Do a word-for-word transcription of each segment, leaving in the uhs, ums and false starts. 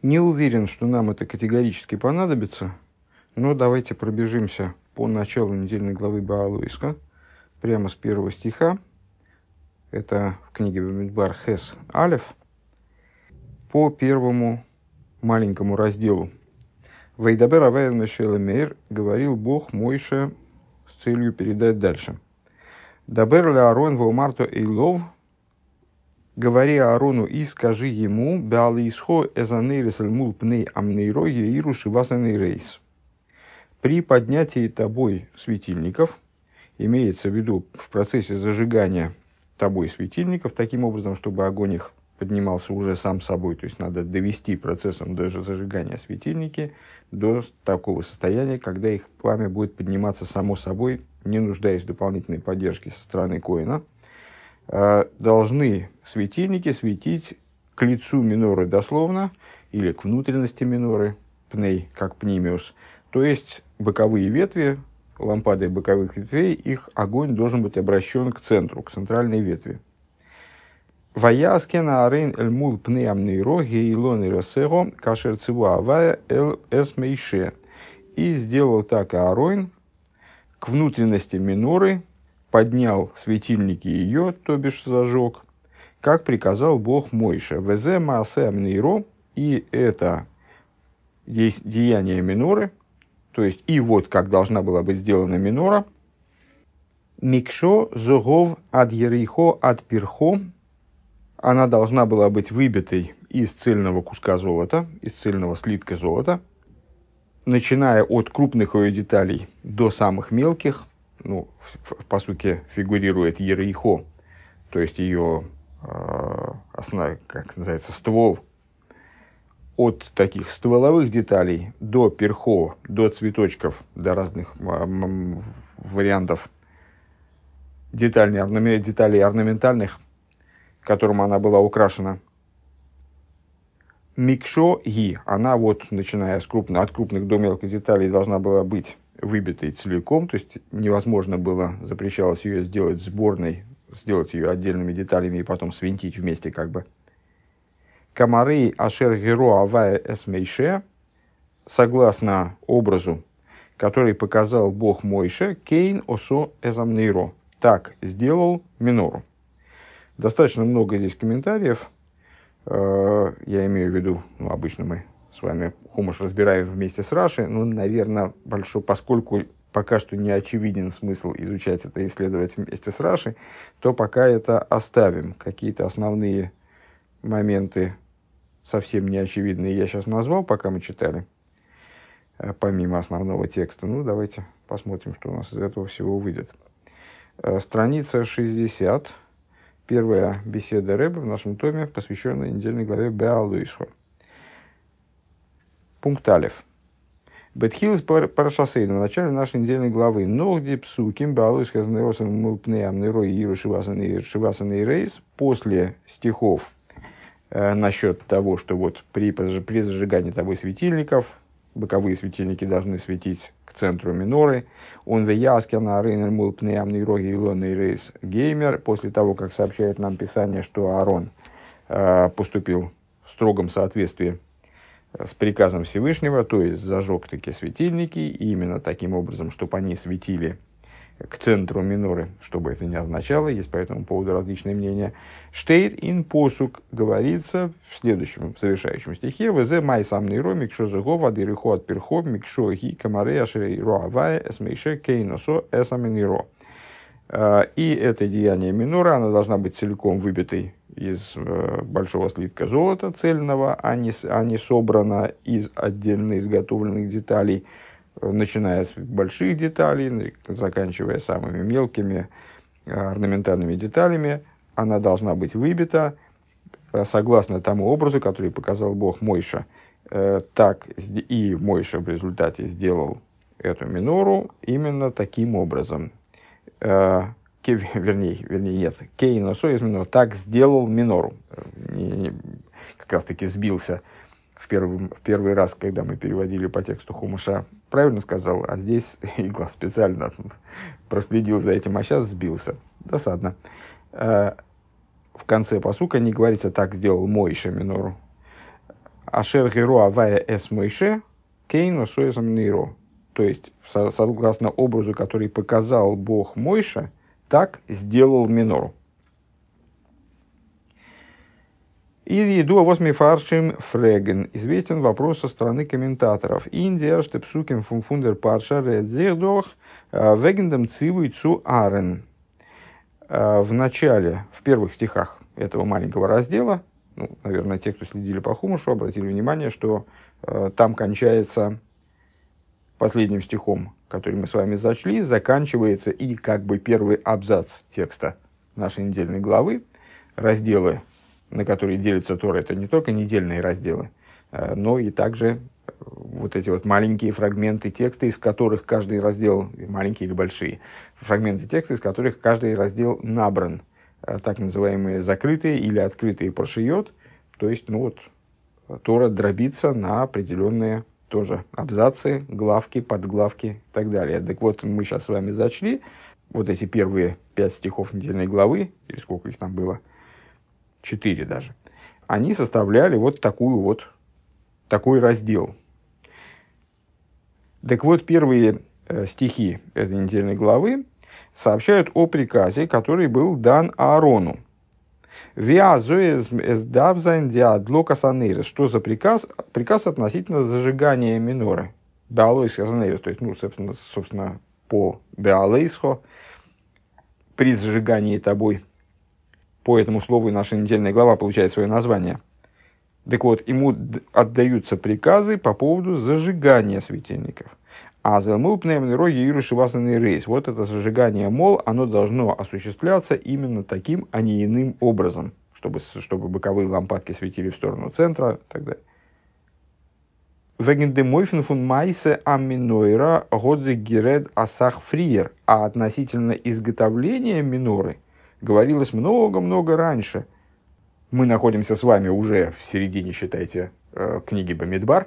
Не уверен, что нам это категорически понадобится, но давайте пробежимся по началу недельной главы Баалуиска, прямо с первого стиха. Это в книге Бамидбар Хес Алеф, по первому маленькому разделу. «Вейдабер авайл мешел мейр», говорил Бог Мойше с целью передать дальше. «Дабер ля Аарон ваумарто эйлов», говори Аарону и скажи ему, «Беалисхо эзанейрес эльмул пней амнейро еиру шивасаней рейс». При поднятии тобой светильников, имеется в виду в процессе зажигания тобой светильников, таким образом, чтобы огонь их поднимался уже сам собой, то есть надо довести процессом даже зажигания светильники до такого состояния, когда их пламя будет подниматься само собой, не нуждаясь в дополнительной поддержке со стороны коэна. Должны светильники светить к лицу миноры дословно, или к внутренности миноры, пней, как пнимиус, то есть боковые ветви, лампады боковых ветвей, их огонь должен быть обращен к центру, к центральной ветви. «Ваяскена арейн эль мул пней амнейро гейлон и росего кашер цива авая эл эсмейше». И сделал так Аарон к внутренности миноры, поднял светильники ее, то бишь зажег, как приказал Бог Мойше. «Везе маасе амнейро», и это деяние миноры, то есть и вот как должна была быть сделана минора. «Микшо зогов ад ерихо ад пирхо», она должна была быть выбитой из цельного куска золота, из цельного слитка золота, начиная от крупных ее деталей до самых мелких. Ну, по сути, фигурирует ерихо, то есть ее э, основа, как называется, ствол. От таких стволовых деталей до перхо, до цветочков, до разных э, вариантов деталей, орнамент, деталей орнаментальных, которым она была украшена. Микшо ги, она вот, начиная с крупных, от крупных до мелких деталей, должна была быть выбитой целиком, то есть невозможно было, запрещалось ее сделать сборной, сделать ее отдельными деталями и потом свинтить вместе как бы. Камары ашер геро авая эсмейше, согласно образу, который показал Бог Мойше, кейн осо эзамнейро, так сделал минору. Достаточно много здесь комментариев, я имею в виду, ну, обычно мы с вами Хумаш разбираем вместе с Раши, ну, наверное, большой, поскольку пока что не очевиден смысл изучать это и исследовать вместе с Раши, то пока это оставим. Какие-то основные моменты совсем не очевидные я сейчас назвал, пока мы читали, помимо основного текста. Ну, давайте посмотрим, что у нас из этого всего выйдет. Страница шестьдесят. Первая беседа Ребе в нашем томе, посвященная недельной главе Беалуисхо. Пункт Алеф. Бетхилс парашасейну в начале нашей недельной главы. Ногди псуким Беалуисхо знеросен мулпнеам нерой иру шивасанный рейс. После стихов э, насчет того, что вот при, при зажигании тобой светильников, боковые светильники должны светить к центру миноры. Он веяски на арейнер мулпнеам нерой илонный рейс геймер. После того, как сообщает нам Писание, что Аарон э, поступил в строгом соответствии с приказом Всевышнего, то есть зажег такие светильники, и именно таким образом, чтобы они светили к центру миноры, чтобы это не означало, есть по этому поводу различные мнения. Штейт ин посук, говорится в следующем завершающем стихе: «Везе май сам нейро микшо зего адырихо от перхо микшо ги камаре ашерейро авая эсмейше кейносо эсаминейро». И это деяние миноры, она должна быть целиком выбитой из э, большого слитка золота цельного, а не, а не собрана из отдельно изготовленных деталей, э, начиная с больших деталей, заканчивая самыми мелкими э, орнаментальными деталями. Она должна быть выбита э, согласно тому образу, который показал Бог Мойше. Э, так и Мойше в результате сделал эту минору именно таким образом. Э, Вернее, вернее, нет, Кейносо из минору, так сделал минору. Не, не, как раз таки сбился в первый, в первый раз, когда мы переводили по тексту Хумаша, правильно сказал, а здесь Игла специально проследил за этим, а сейчас сбился. Досадно. В конце пасука не говорится «так сделал Мойше минору», Ашер геро авая эс мойше кейну соесом нейро. То есть, согласно образу, который показал Бог Мойше, так сделал минору. Из еду восьми фаршим фреген известен вопрос со стороны комментаторов. Индия штепсуким фунфундер парша редзехдох вегендем цивуй цу арен. В начале, в первых стихах этого маленького раздела, ну, наверное, те, кто следили по Хумушу, обратили внимание, что э, там кончается последним стихом, который мы с вами зачли, заканчивается и как бы первый абзац текста нашей недельной главы. Разделы, на которые делится Тора, это не только недельные разделы, э, но и также вот эти вот маленькие фрагменты текста, из которых каждый раздел, маленькие или большие, фрагменты текста, из которых каждый раздел набран, так называемые закрытые или открытые паршиот, то есть, ну вот, Тора дробится на определенные тоже абзацы, главки, подглавки и так далее. Так вот, мы сейчас с вами зачли вот эти первые пять стихов недельной главы, или сколько их там было, четыре даже, они составляли вот такую вот, такой раздел. Так вот, первые э, стихи этой недельной главы сообщают о приказе, который был дан Аарону. Что за приказ? Приказ относительно зажигания миноры. Беалойс хазанейрос, то есть, ну, собственно, собственно по беалейсхо, при зажигании тобой. По этому слову наша недельная глава получает свое название. Так вот, ему отдаются приказы по поводу зажигания светильников. А залмупнем роги ирушивасанный рейс. Вот это зажигание, мол, оно должно осуществляться именно таким, а не иным образом, чтобы, чтобы боковые лампадки светили в сторону центра и так далее. А относительно изготовления миноры говорилось много-много раньше. Мы находимся с вами уже в середине, считайте, книги Бамидбар.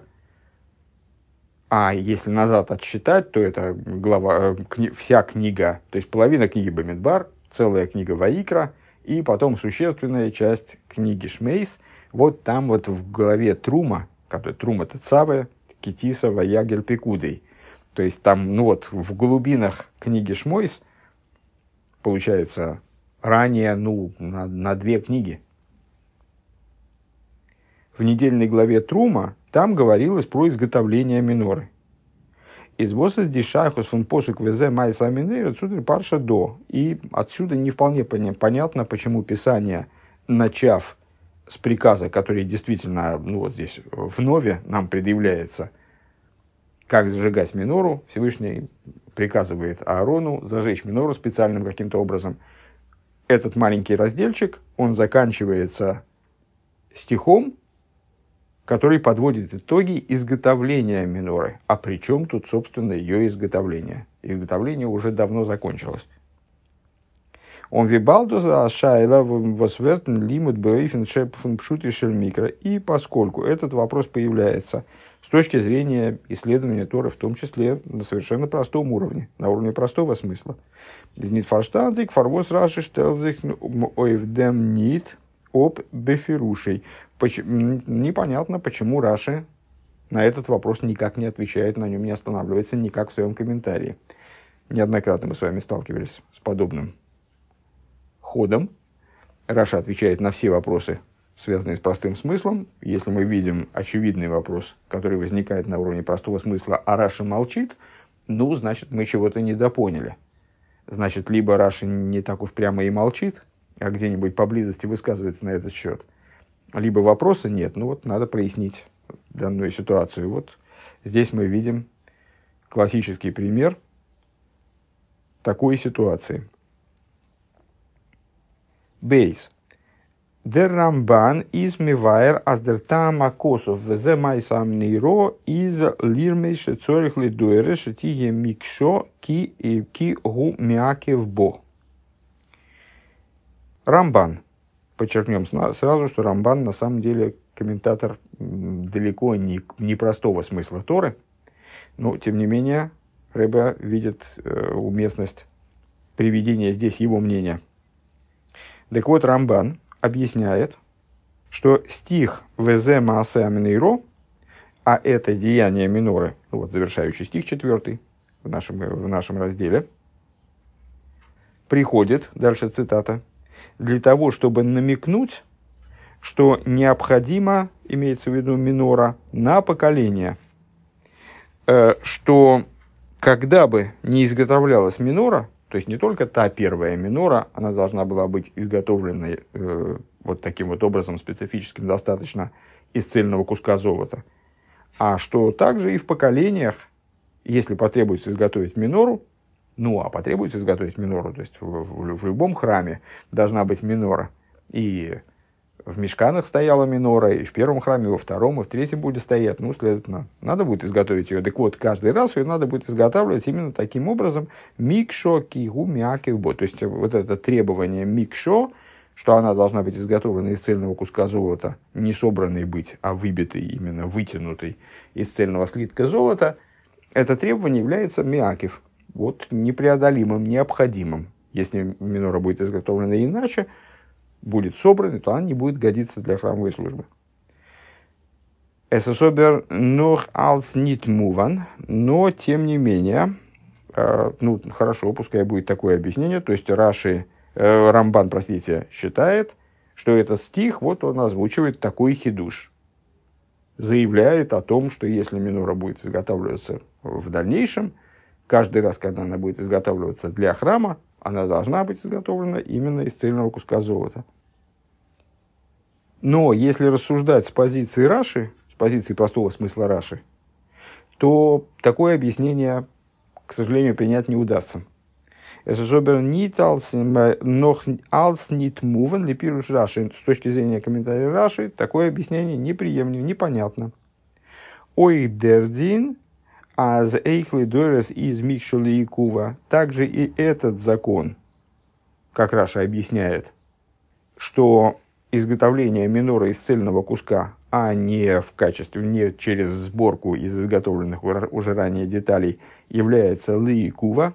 А если назад отсчитать, то это глава, кни, вся книга, то есть половина книги Бамидбар, целая книга Ваикра, и потом существенная часть книги Шмейс. Вот там вот в главе Трума, который Трума это Цаве, Китиса, Ваягель, Пекудей. То есть там, ну вот, в глубинах книги Шмойс, получается, ранее, ну, на, на две книги. В недельной главе Трума там говорилось про изготовление миноры. Из босса дишайхус фун посук везе майса миноры отсюда парша до. И отсюда не вполне понятно, почему Писание, начав с приказа, который действительно, ну вот здесь вновь нам предъявляется, как зажигать минору, Всевышний приказывает Аарону зажечь минору специальным каким-то образом. Этот маленький разделчик, он заканчивается стихом, который подводит итоги изготовления миноры. А при чем тут, собственно, ее изготовление? Изготовление уже давно закончилось. Он вибалдуза шайла восвертен лимут бэйфен шепфун пшут и шельмикро. И поскольку этот вопрос появляется с точки зрения исследования Торы, в том числе на совершенно простом уровне, на уровне простого смысла. Нитфарштандик фарвос раши штелзих ойвдем нит об бефирушей. Непонятно, почему Раши на этот вопрос никак не отвечает, на нем не останавливается никак в своем комментарии. Неоднократно мы с вами сталкивались с подобным ходом. Раша отвечает на все вопросы, связанные с простым смыслом. Если мы видим очевидный вопрос, который возникает на уровне простого смысла, а Раша молчит, ну, значит, мы чего-то недопоняли. Значит, либо Раша не так уж прямо и молчит, а где-нибудь поблизости высказывается на этот счет, либо вопроса нет, ну вот надо прояснить данную ситуацию. Вот здесь мы видим классический пример такой ситуации. Бейс. Der Ramban is mevaier as der Tama Kosov veze maisam niro is lirmeish tzorich leduere shetiye miksho ki ки гу мякев бо. Рамбан. Подчеркнем сразу, что Рамбан на самом деле комментатор далеко не, не простого смысла Торы, но тем не менее Ребе видит э, уместность приведения здесь его мнения. Так вот, Рамбан объясняет что стих «Везе маасе аминейро», а это деяние миноры, вот завершающий стих четвертый в нашем, в нашем разделе, приходит, дальше цитата, для того, чтобы намекнуть, что необходимо, имеется в виду минора, на поколение, что когда бы не изготовлялась минора, то есть не только та первая минора, она должна была быть изготовлена э, вот таким вот образом специфическим, достаточно из цельного куска золота, а что также и в поколениях, если потребуется изготовить минору, ну а потребуется изготовить минору, то есть в, в, в любом храме должна быть минора, и в мишканах стояла минора, и в первом храме, и во втором, и в третьем будет стоять. Ну, следовательно, надо будет изготовить ее. Так вот, каждый раз ее надо будет изготавливать именно таким образом. Микшо кигу мякивбо. То есть, вот это требование микшо, что она должна быть изготовлена из цельного куска золота, не собранной быть, а выбитой, именно вытянутой из цельного слитка золота, это требование является мякив, вот непреодолимым, необходимым. Если минора будет изготовлена иначе, будет собран, то она не будет годиться для храмовой службы. Es ist aber noch als nicht movan, но тем не менее, э, ну хорошо, пускай будет такое объяснение, то есть Раши, э, Рамбан, простите, считает, что этот стих, вот он озвучивает такой хидуш, заявляет о том, что если минора будет изготавливаться в дальнейшем, каждый раз, когда она будет изготавливаться для храма, она должна быть изготовлена именно из цельного куска золота. Но если рассуждать с позиции Раши, с позиции простого смысла Раши, то такое объяснение, к сожалению, принять не удастся. С точки зрения комментария Раши, такое объяснение неприемлемо, непонятно. Ой дердин аз эйхли дорес из микшули и кува. Также и этот закон, как Раша объясняет, что изготовление минора из цельного куска, а не в качестве, не через сборку из изготовленных уже ранее деталей, является лиикува,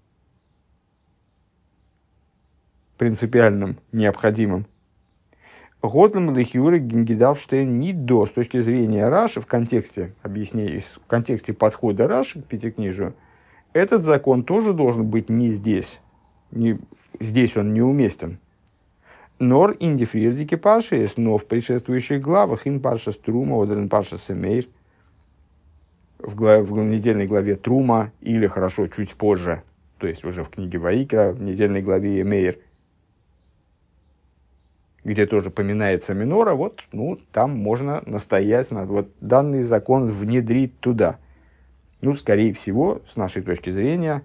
принципиальным, необходимым. Готлем лихюры гингидавштейн не до, с точки зрения Раши, в контексте объяснения, в контексте подхода Раши к Пятикнижию, этот закон тоже должен быть не здесь. Не, здесь он неуместен. Нор индифрирдики парши, но в предшествующих главах ин парша струма, одерен парша семейр, в, глав, в недельной главе Трума, или хорошо, чуть позже, то есть уже в книге Ваикра, в недельной главе Эмейр, где тоже поминается минора, вот, ну, там можно настоять, надо вот данный закон внедрить туда. Ну, скорее всего, с нашей точки зрения,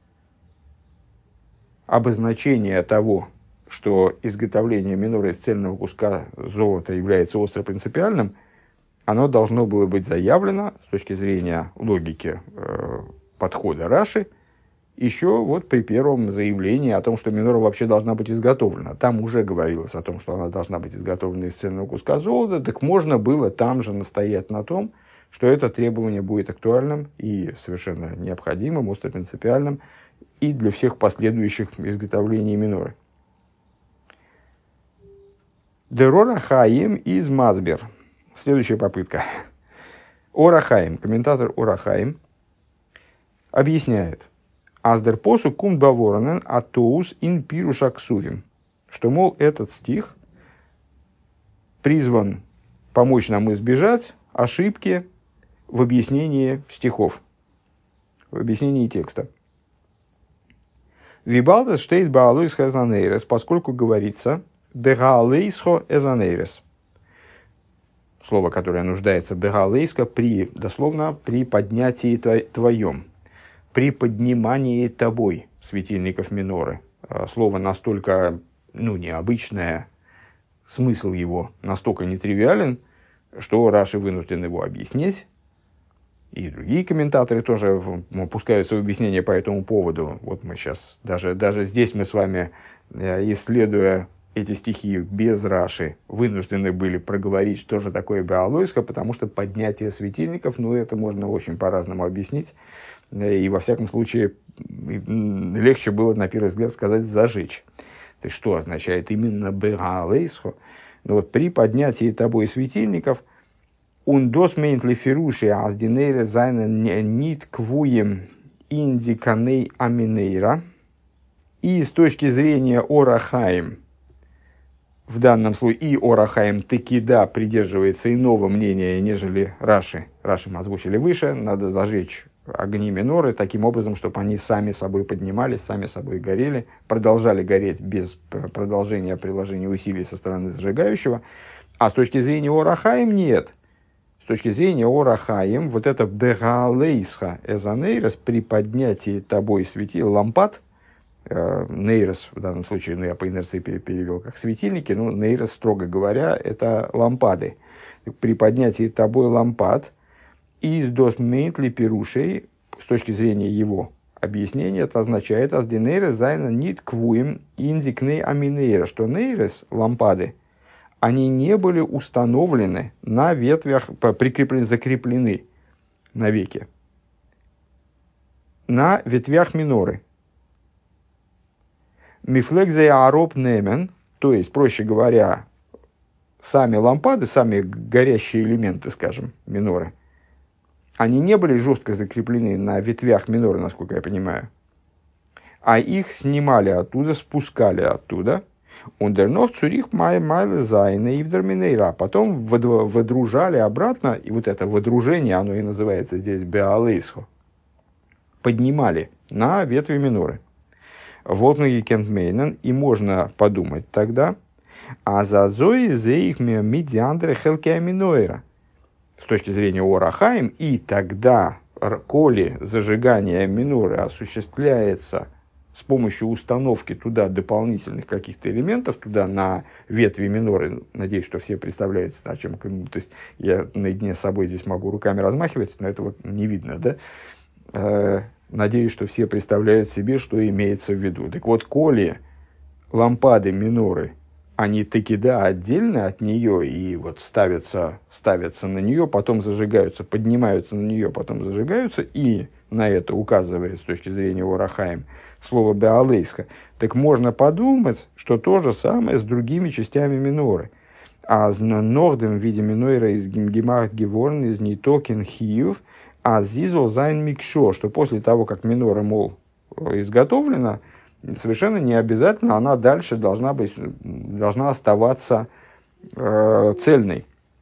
обозначение того, что изготовление минора из цельного куска золота является остро принципиальным, оно должно было быть заявлено с точки зрения логики э, подхода Раши еще вот при первом заявлении о том, что минора вообще должна быть изготовлена. Там уже говорилось о том, что она должна быть изготовлена из цельного куска золота, так можно было там же настоять на том, что это требование будет актуальным и совершенно необходимым, остро принципиальным и для всех последующих изготовлений миноры. Дерора Хаим из Мазбер. Следующая попытка. Ора Хаим, комментатор Ора Хаим, объясняет. Аздер посу кум баворонен атоус ин пируша ксувим. Что, мол, этот стих призван помочь нам избежать ошибки в объяснении стихов, в объяснении текста. Вибалдес штейт баалуис хазанейрес, поскольку говорится «бегаалейсхо эзанейрес». Слово, которое нуждается «бегаалейско» при, дословно, при поднятии твоем, при поднимании тобой светильников миноры. Слово настолько, ну, необычное, смысл его настолько нетривиален, что Раши вынужден его объяснить. И другие комментаторы тоже пускают свои объяснения по этому поводу. Вот мы сейчас, даже, даже здесь мы с вами, исследуя эти стихи без Раши, вынуждены были проговорить, что же такое беалойска, потому что поднятие светильников, ну, это можно очень по-разному объяснить. И, во всяком случае, легче было, на первый взгляд, сказать «зажечь». То есть, что означает именно беалойско? Но вот при поднятии тобой светильников «Un dos meintli фируши аздинейре зайна нит квуем индиканей аминейра». И с точки зрения Орахаим, в данном случае и Орахаим таки да придерживается иного мнения, нежели Раши. Раши мы озвучили выше, надо зажечь огни миноры таким образом, чтобы они сами собой поднимались, сами собой горели, продолжали гореть без продолжения приложения усилий со стороны зажигающего. А с точки зрения Орахаим нет. С точки зрения Орахаим, вот это бегалейсха эзанейрос при поднятии тобой светил лампад, нейрос в данном случае, ну я по инерции перевел как светильники, но нейрос, строго говоря, это лампады. При поднятии тобой лампад из дос мейтли пирушей, с точки зрения его объяснения, это означает аздинейрос зайна нит квуем индикней аминейра, что нейрос, лампады, они не были установлены на ветвях, прикреплены, закреплены навеки, на ветвях миноры. Мифлекзе ароп немен, то есть, проще говоря, сами лампады, сами горящие элементы, скажем, миноры, они не были жестко закреплены на ветвях миноры, насколько я понимаю, а их снимали оттуда, спускали оттуда. Ундернох цурих май майле зайна ивдерминейра. Потом выдружали обратно, и вот это выдружение, оно и называется здесь беалейсхо, поднимали на ветви миноры. Волтнаги кентмейнен, и можно подумать тогда, а за зои зеих мидиандре хелкеа минойра. С точки зрения Орахаим, и тогда, коли зажигание миноры осуществляется с помощью установки туда дополнительных каких-то элементов, туда на ветви миноры, надеюсь, что все представляют, о чем, то есть я наедине с собой здесь могу руками размахивать, но это вот не видно, да? Надеюсь, что все представляют себе, что имеется в виду. Так вот, коли лампады миноры, они таки да отдельно от нее и вот ставятся, ставятся на нее, потом зажигаются, поднимаются на нее, потом зажигаются, и на это указывает с точки зрения Орахаим слово беалейска, так можно подумать, что то же самое с другими частями миноры. А с нордем в виде минойра из гимгемахт геворн из нитокен хиев, а зизол зайн микшо, что после того, как минора, мол, изготовлена, совершенно не обязательно она дальше должна быть, должна оставаться э, цельной.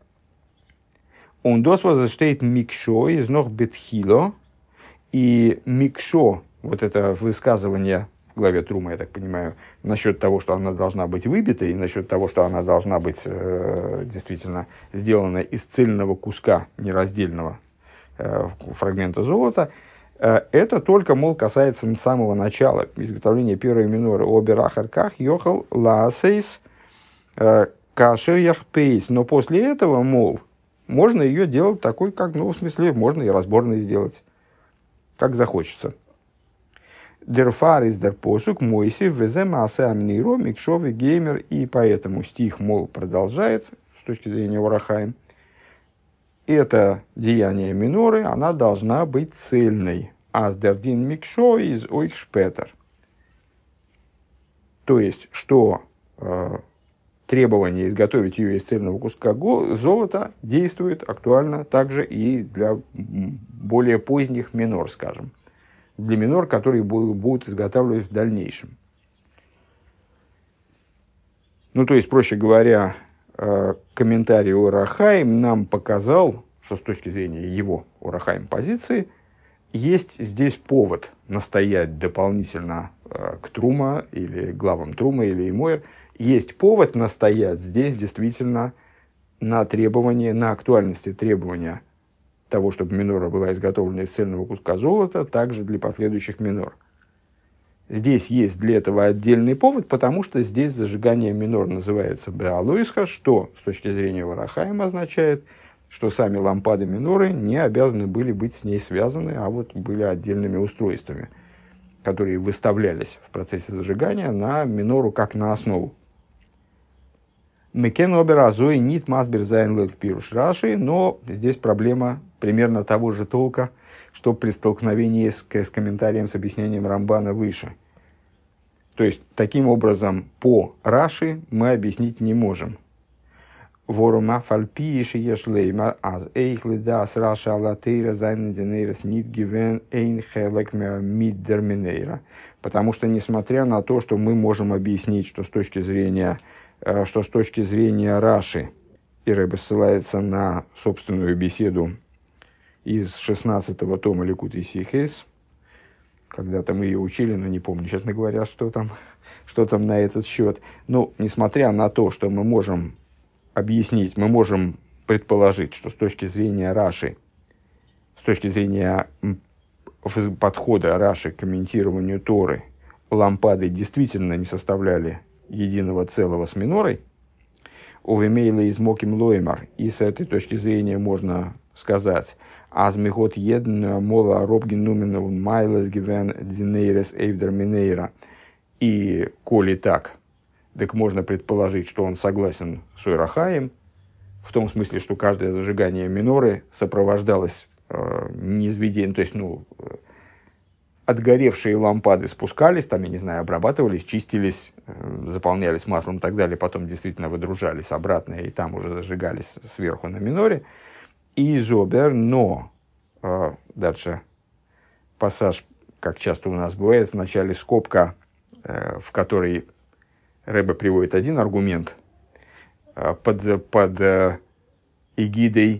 Он досвозштейт микшо из ног бетхило, и микшо, вот это высказывание в главе Трума, я так понимаю, насчет того, что она должна быть выбита, и насчет того, что она должна быть э, действительно сделана из цельного куска нераздельного э, фрагмента золота, э, это только, мол, касается самого начала изготовления первой миноры. Оберахарках йохал лаасейс кашер яхпейс. Но после этого, мол, можно ее делать такой, как, ну, в смысле, можно и разборной сделать, как захочется. Дерфар из дерпосук мойси везем асе амниро микшовый геймер. И поэтому стих, мол, продолжает с точки зрения Орахаим. Это деяние миноры, она должна быть цельной. Аздердин микшо из ойхшпетер. То есть, что э, требование изготовить ее из цельного куска золота действует актуально также и для более поздних минор, скажем. Для минор, которые будут изготавливать в дальнейшем. Ну, то есть, проще говоря, комментарий Орахаим нам показал, что с точки зрения его Орахаим позиции, есть здесь повод настоять дополнительно к Трума, или главам Трума, или Имойр, есть повод настоять здесь действительно на требование, на актуальности требования того, чтобы минора была изготовлена из цельного куска золота, также для последующих минор. Здесь есть для этого отдельный повод, потому что здесь зажигание минор называется беалойсха, что с точки зрения Орахаима означает, что сами лампады миноры не обязаны были быть с ней связаны, а вот были отдельными устройствами, которые выставлялись в процессе зажигания на минору как на основу. Мекен оберазой нит масбер зайн лэл пируш раши, но здесь проблема примерно того же толка, что при столкновении с, с комментарием, с объяснением Рамбана выше. То есть, таким образом, по Раши мы объяснить не можем. Ворума фальпиши ешлеймар аз эйхли дас раша алатейра зайна динейрес нит гивен эйн хелек миддерминейра. Потому что, несмотря на то, что мы можем объяснить, что с точки зрения, что с точки зрения Раши, и Рэбе ссылается на собственную беседу из шестнадцатого тома Ликутей Сихейс, когда-то мы ее учили, но не помню, честно говоря, что там, что там на этот счет. Но, несмотря на то, что мы можем объяснить, мы можем предположить, что с точки зрения Раши, с точки зрения подхода Раши к комментированию Торы, лампады действительно не составляли единого целого с минорой, увемейла из моким лоймар, и с этой точки зрения можно сказать, азмихот едн мола робгин нумен майлес гивен динейрес эйвдер минейра, и коли так, так можно предположить, что он согласен с Ойрахаем, в том смысле, что каждое зажигание миноры сопровождалось э, низведением, то есть, ну, отгоревшие лампады спускались, там, я не знаю, обрабатывались, чистились, э, заполнялись маслом и так далее, потом действительно выдружались обратно, и там уже зажигались сверху на миноре. И зобер, но, э, дальше пассаж, как часто у нас бывает, в начале скобка, э, в которой Рэбе приводит один аргумент под, под э, эгидой,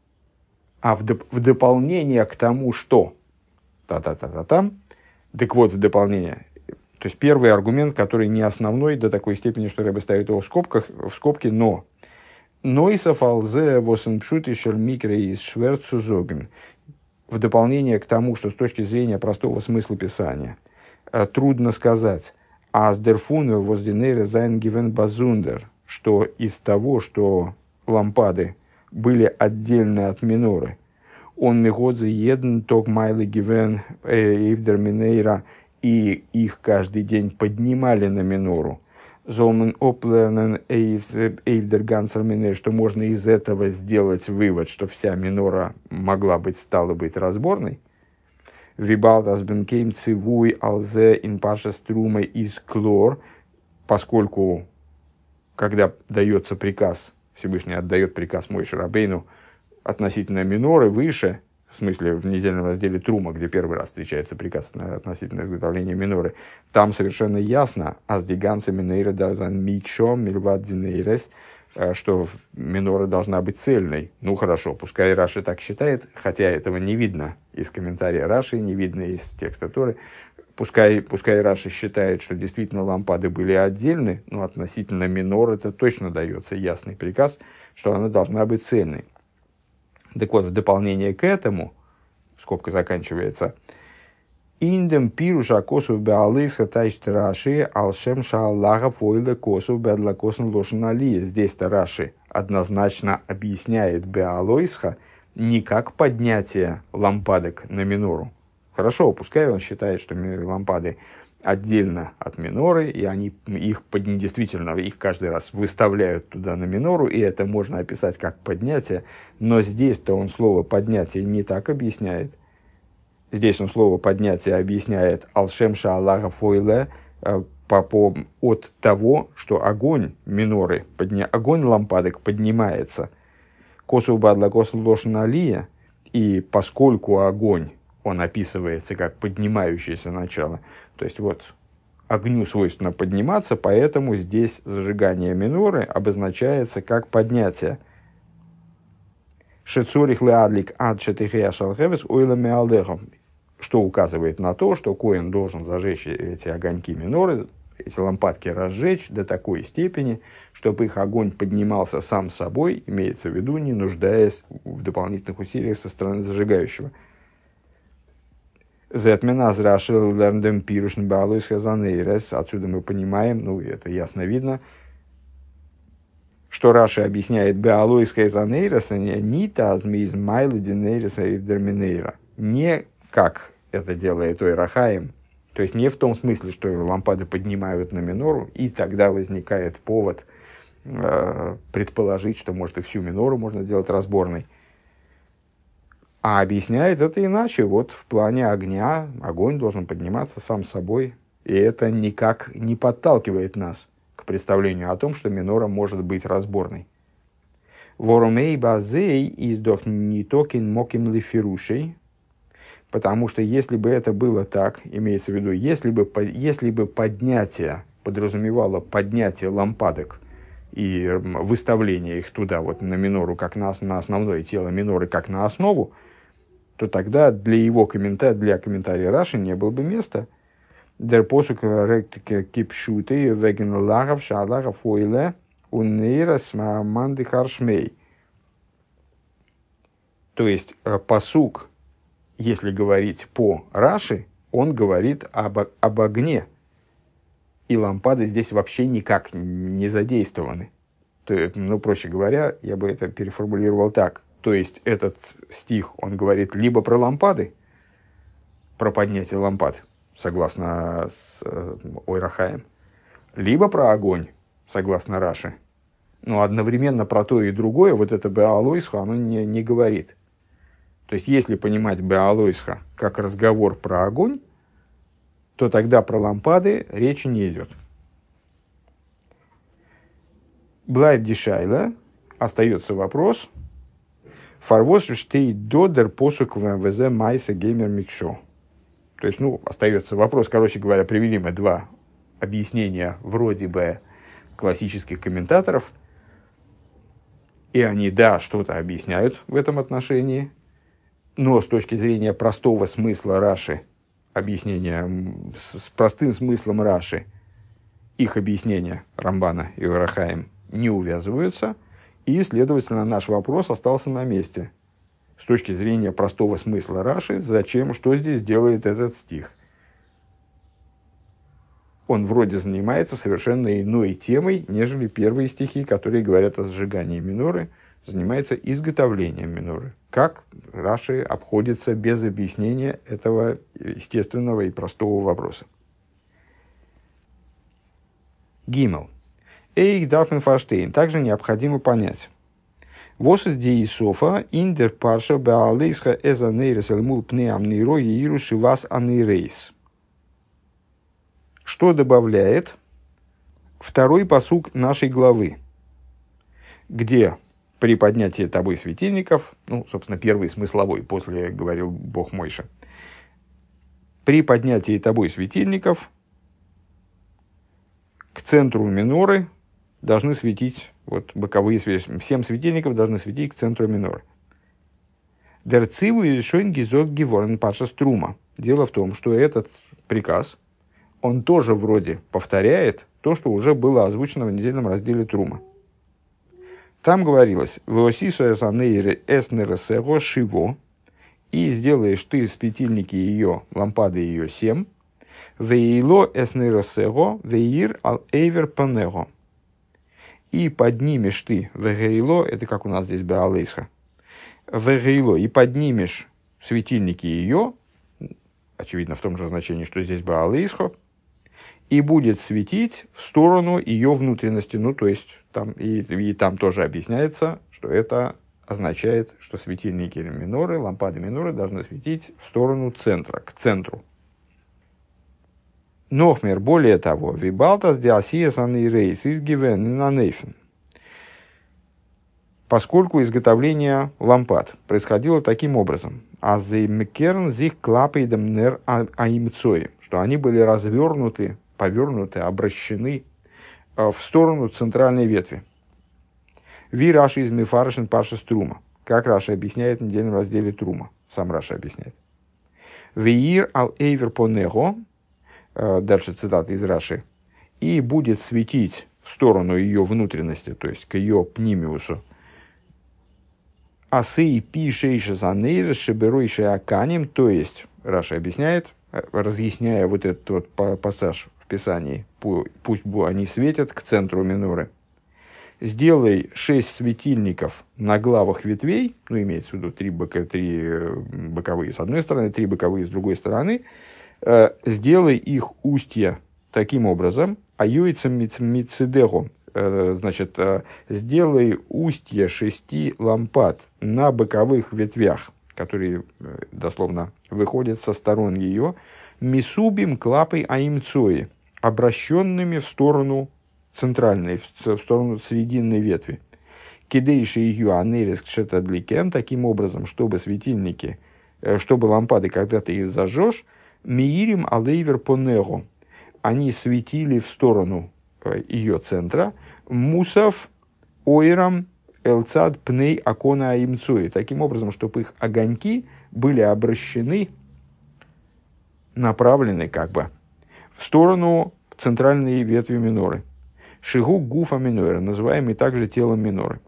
а в, доп, в дополнение к тому, что та-та-та-та-там, так вот, в дополнение, то есть первый аргумент, который не основной до такой степени, что Рэбе ставит его в скобках, в скобки, но «Нойсов алзе восенпшут и шельмикре из шверцузоген». В дополнение к тому, что с точки зрения простого смысла Писания трудно сказать, «Аз дерфуне воздинейре зайн гивен базундер», что из того, что лампады были отдельны от миноры, он мегодзе еден ток майлы гивен эйвдер минейра, и их каждый день поднимали на минору, золмен оплернен эйвдер гансер минейр, что можно из этого сделать вывод, что вся минора могла быть, стала быть разборной. Вибалтас бенкейм цивуй алзе ин паша струмы из клор, поскольку, когда дается приказ, Всевышний отдает приказ Моше Рабейну относительно миноры выше, в смысле в недельном разделе Трума, где первый раз встречается приказ относительно изготовления миноры, там совершенно ясно, аздиганцы минейра дарзан микшо мильват динейрес, что минора должна быть цельной. Ну хорошо, пускай Раши так считает, хотя этого не видно из комментария Раши, не видно из текста Торы. Пускай, пускай Раши считает, что действительно лампады были отдельны, но относительно миноры это точно дается ясный приказ, что она должна быть цельной. Так вот, в дополнение к этому, скобка заканчивается, «Индем пируша косу беалысха тайшт Раши алшем шааллаха фойле косу бедла косн лошен алия». Здесь-то Раши однозначно объясняет беалойсха не как поднятие лампадок на минору. Хорошо, пускай он считает, что лампады отдельно от миноры, и они их действительно их каждый раз выставляют туда на минору, и это можно описать как поднятие, но здесь-то он слово «поднятие» не так объясняет. Здесь он слово «поднятие» объясняет «алшемша Аллаха фойле» от того, что огонь миноры, подня... огонь лампадок поднимается. «Косу бадла косу лошен алия», и поскольку огонь, он описывается как поднимающееся начало, то есть вот огню свойственно подниматься, поэтому здесь зажигание миноры обозначается как поднятие. Шецорих леадлик ад шетихея шалхевес ойлами алдехом, что указывает на то, что коэн должен зажечь эти огоньки миноры, эти лампадки разжечь до такой степени, чтобы их огонь поднимался сам собой, имеется в виду, не нуждаясь в дополнительных усилиях со стороны зажигающего. Отсюда мы понимаем, ну это ясно видно, что Раши объясняет беалойская занейрес, не тазмиз майлы динейреса и дерминейра, не как это делает Ойрахаим, то есть не в том смысле, что лампады поднимают на минору, и тогда возникает повод э, предположить, что может и всю минору можно сделать разборной. А объясняет это иначе. Вот в плане огня огонь должен подниматься сам собой. И это никак не подталкивает нас к представлению о том, что минора может быть разборной. Воромей базей из дохнитокин моким лифирушей. Потому что если бы это было так, имеется в виду, если бы, если бы поднятие подразумевало поднятие лампадок и выставление их туда, вот на минору, как на, на основное тело миноры, как на основу, то тогда для его комментария, для комментария Раши не было бы места. Der посук кипшуты веген лагав шалагав ойле унейрас манды харшмей. То есть пасук, если говорить по Раши, он говорит об, об огне. И лампады здесь вообще никак не задействованы. То есть, ну, проще говоря, я бы это переформулировал так. То есть, этот стих, он говорит либо про лампады, про поднятие лампад, согласно с, э, Ойрахаем, либо про огонь, согласно Раши. Но одновременно про то и другое, вот это Беалойсха, оно не, не говорит. То есть, если понимать Беалойсха как разговор про огонь, то тогда про лампады речи не идет. Блайб дишайла, остается вопрос. Фарвос штей додер посук вз майса геймер микшо. То есть, ну, остается вопрос, короче говоря, привели мы два объяснения вроде бы классических комментаторов, и они, да, что-то объясняют в этом отношении, но с точки зрения простого смысла Раши, объяснения с, с простым смыслом Раши, их объяснения Рамбана и Орахаим не увязываются, и, следовательно, наш вопрос остался на месте. С точки зрения простого смысла Раши, зачем, что здесь делает этот стих? Он вроде занимается совершенно иной темой, нежели первые стихи, которые говорят о сжигании миноры, занимается изготовлением миноры. Как Раши обходится без объяснения этого естественного и простого вопроса? Гимел. Эйх дарфен фарштейн. Также необходимо понять. Вос из диисофа индер парша беалейсха эзанейрес эльмул пнеам нейро ииру шивас анейрейс. Что добавляет второй пасук нашей главы, где при поднятии тобой светильников, ну, собственно, первый смысловой, после говорил Бог Мойше, при поднятии тобой светильников к центру миноры должны светить, вот боковые светильники, семь светильников должны светить к центру миноры. Дерциву и шойн гизот геворн паша струма. Дело в том, что этот приказ, он тоже вроде повторяет то, что уже было озвучено в недельном разделе Трума. Там говорилось: «Веосисо эсанейре эснересего шиво», и сделаешь ты светильники ее, лампады ее семь, «веило эснересего веир ал эйвер панего», и поднимешь ты, «вегеило», это как у нас здесь беалейсха, «вегеило», и поднимешь светильники ее, очевидно в том же значении, что здесь беалейсха, и будет светить в сторону ее внутренности. Ну, то есть, там, и, и там тоже объясняется, что это означает, что светильники миноры, лампады миноры должны светить в сторону центра, к центру. Нохмер, более того, вибалтас диасиес анейрейс изгивен нанейфен. Поскольку изготовление лампад происходило таким образом, а зеймкерн зих клапейдем нер аимцои, что они были развернуты, повернуты, обращены в сторону центральной ветви. Ви Раши из Мифаршин Паша Струма. Как Раша объясняет в недельном разделе Трума. Сам Раша объясняет. Виир ал эйвер понего. Дальше цитата из Раши. И будет светить в сторону ее внутренности, то есть к ее пнимиусу. Асей пишейши занейр шеберойши аканим. То есть, Раша объясняет, разъясняя вот этот вот пассаж в Писании, пусть они светят к центру миноры. Сделай шесть светильников на главах ветвей, ну, имеется в виду три, бока, три боковые с одной стороны, три боковые с другой стороны, э, сделай их устья таким образом, а юйцам мицидеху, э, значит, э, сделай устья шести лампад на боковых ветвях, которые э, дословно выходят со сторон ее, мисубим клапой аимцои, обращенными в сторону центральной, в сторону срединной ветви. кидейши ее анерис кшетадликем, таким образом, чтобы светильники, чтобы лампады, когда ты их зажжешь, миирим алейвер понегу, они светили в сторону ее центра, мусав ойрам элцад пней акона аимцуи, таким образом, чтобы их огоньки были обращены, направлены как бы в сторону центральной ветви миноры. Шигу гуфа минора, называемый также телом миноры.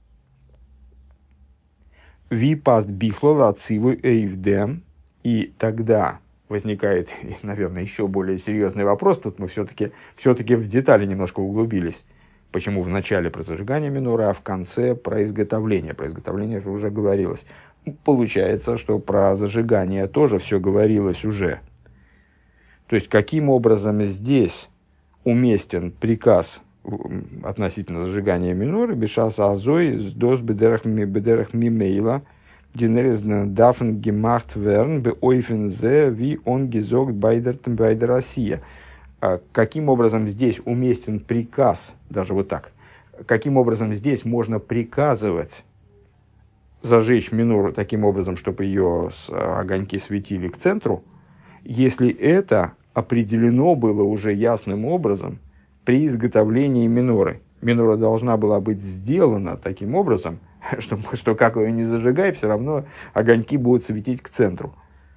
Ви паст бихлола отсиву эйвдем, и тогда возникает, наверное, еще более серьезный вопрос. Тут мы все-таки, все-таки в детали немножко углубились. Почему в начале про зажигание миноры, а в конце про изготовление. Про изготовление же уже говорилось. Получается, что про зажигание тоже все говорилось уже. То есть, каким образом здесь уместен приказ относительно зажигания миноры, бешаса азой, с дос бедерах мимейла, динерез дафн гемахт верн, бе ойфен зе, ви он гизогт байдертен байдер Россия. Каким образом здесь уместен приказ, даже вот так, каким образом здесь можно приказывать зажечь минору таким образом, чтобы ее огоньки светили к центру, если это определено было уже ясным образом при изготовлении миноры. Минора должна была быть сделана таким образом, что, что как ее не зажигай, все равно огоньки будут светить к центру.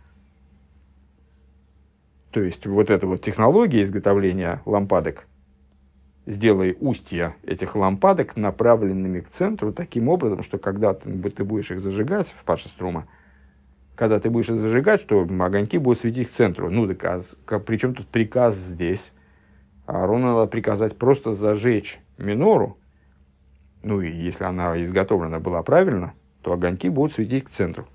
То есть, вот эта вот технология изготовления лампадок, сделай устья этих лампадок направленными к центру таким образом, что когда ты, ты будешь их зажигать в Паша Струма, когда ты будешь их зажигать, что огоньки будут светить к центру. Ну, так а при чем тут приказ здесь? Аарону надо приказать просто зажечь минору. Ну, и если она изготовлена была правильно, то огоньки будут светить к центру.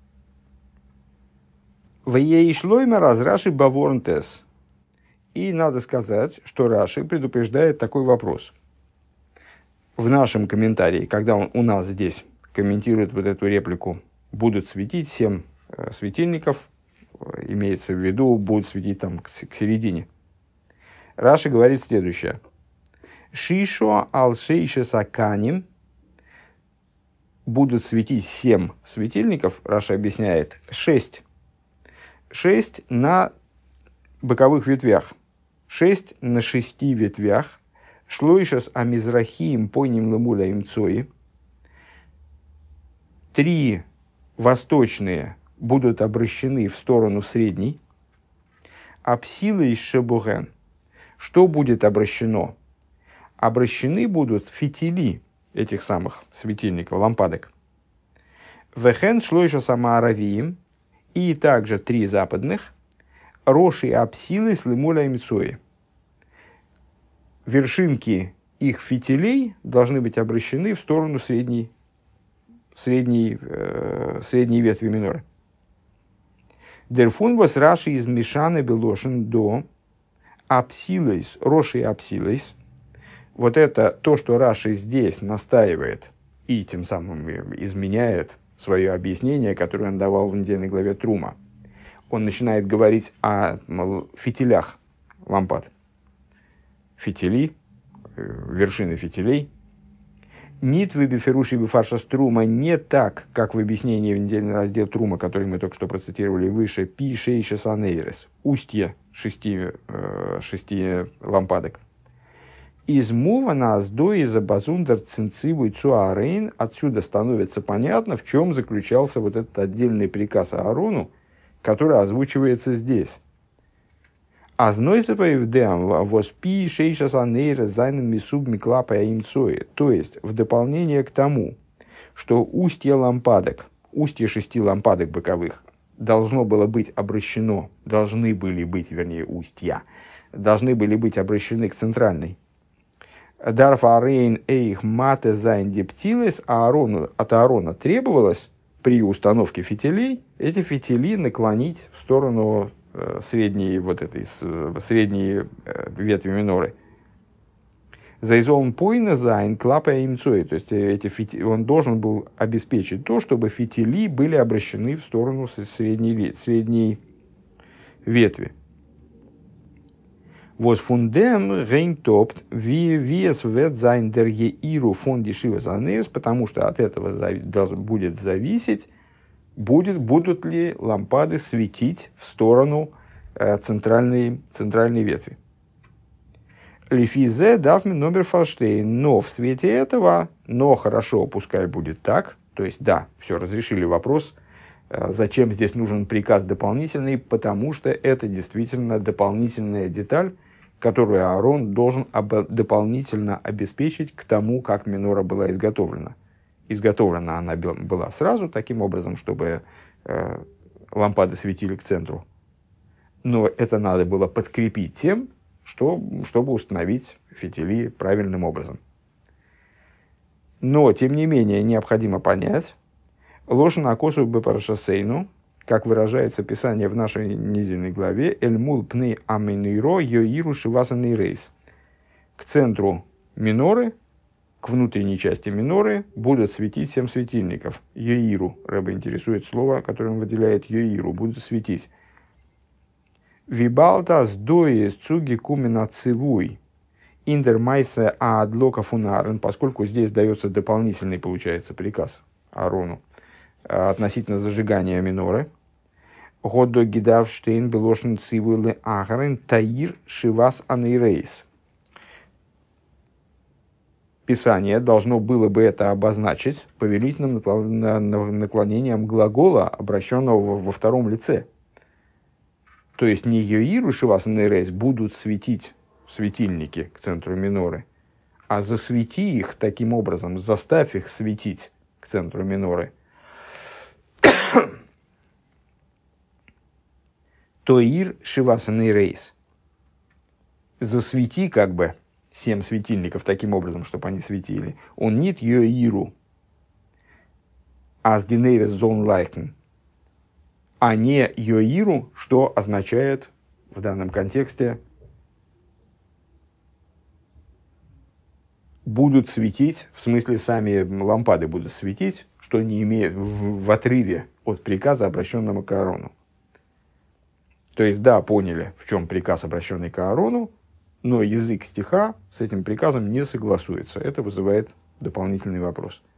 Вееишлойма раз Раши баворнтес. И надо сказать, что Раши предупреждает такой вопрос. В нашем комментарии, когда он у нас здесь комментирует вот эту реплику, будут светить семь э, светильников, имеется в виду, будут светить там к, к середине. Раши говорит следующее. Шишо алшейше саканим, будут светить семь светильников, Раши объясняет, шесть. Шесть на боковых ветвях. Шесть на шести ветвях. Шлойшас амизрахиим пойним лемуля имцои. Три восточные будут обращены в сторону средней. Апсилы из шебуген. Что будет обращено? Обращены будут фитили этих самых светильников, лампадок. Вехен шлойшас амааравиим. И также три западных. Роши апсилы с лемуля имцои. Вершинки их фитилей должны быть обращены в сторону средней, средней, э, средней ветви миноры. Дерфунбас Раши из Мишаны Белошин до апсилейс, Роши апсилейс. Вот это то, что Раши здесь настаивает и тем самым изменяет свое объяснение, которое он давал в недельной главе Трума. Он начинает говорить о мол, фитилях лампад. Фитили, вершины фитилей. Нит в биферуши бифарша Трума не так, как в объяснении в недельный раздел Трума, который мы только что процитировали выше, пи шейша санейрес, устье шести, э, шести лампадок. Из мува на аздо из базундер цинциву и цуарейн. Отсюда становится понятно, в чем заключался вот этот отдельный приказ Аарону, который озвучивается здесь. Азнойцепа евдеам воспи шейша санейра зайнен мисуб миклапа имцои. То есть, в дополнение к тому, что устье лампадок, устье шести лампадок боковых должно было быть обращено, должны были быть, вернее, устья, должны были быть обращены к центральной. Дарфа рейн эйх мате зайн дептилес, а Аарону, от Аарона требовалось при установке фитилей эти фитили наклонить в сторону э, средней, вот этой, средней э, ветви миноры. Зайзолн пойна зайн клапа имцой, то есть эти фити, он должен был обеспечить то, чтобы фитили были обращены в сторону средней, средней ветви. Вот фундем рейнтопт ви вес вет зайн дер еиру фон дешива занес, потому что от этого зави- будет зависеть, будет, будут ли лампады светить в сторону э, центральной, центральной ветви. Лифизе дафмен номер форштейн. Но в свете этого, но хорошо, пускай будет так. То есть, да, все, разрешили вопрос, э, зачем здесь нужен приказ дополнительный, потому что это действительно дополнительная деталь, которую Аарон должен об- дополнительно обеспечить к тому, как минора была изготовлена. Изготовлена она была сразу таким образом, чтобы э, лампады светили к центру. Но это надо было подкрепить тем, что, чтобы установить фитили правильным образом. Но, тем не менее, необходимо понять, лошен акосу бепарашасейну, как выражается Писание в нашей недельной главе, эльмул пны аминейро йоиру шивасанный рейс. К центру миноры, к внутренней части миноры будут светить семь светильников. Йоиру, Рэбе интересует слово, которое он выделяет йоиру, будут светить. Вибалта сдои цуги кумина цивуй. Индер майсе аадлока фунарен, поскольку здесь дается дополнительный, получается, приказ Аарону относительно зажигания миноры. Годо гидавштейн белошен цивуйле ахарен таир шивас анейрейс. Писание должно было бы это обозначить повелительным наклонением глагола, обращенного во втором лице. То есть не йоиру шивас анейрейс будут светить светильники к центру миноры, а засвети их таким образом, заставь их светить к центру миноры. Тоир шивасанный рейс. Засвети как бы семь светильников таким образом, чтобы они светили. Он нит йоиру. Аз динейрес зон лайкен. А не йоиру, что означает в данном контексте будут светить, в смысле сами лампады будут светить, что не имеет в, в отрыве от приказа, обращенного к Аарону. То есть, да, поняли, в чем приказ, обращенный к Аарону, но язык стиха с этим приказом не согласуется. Это вызывает дополнительный вопрос.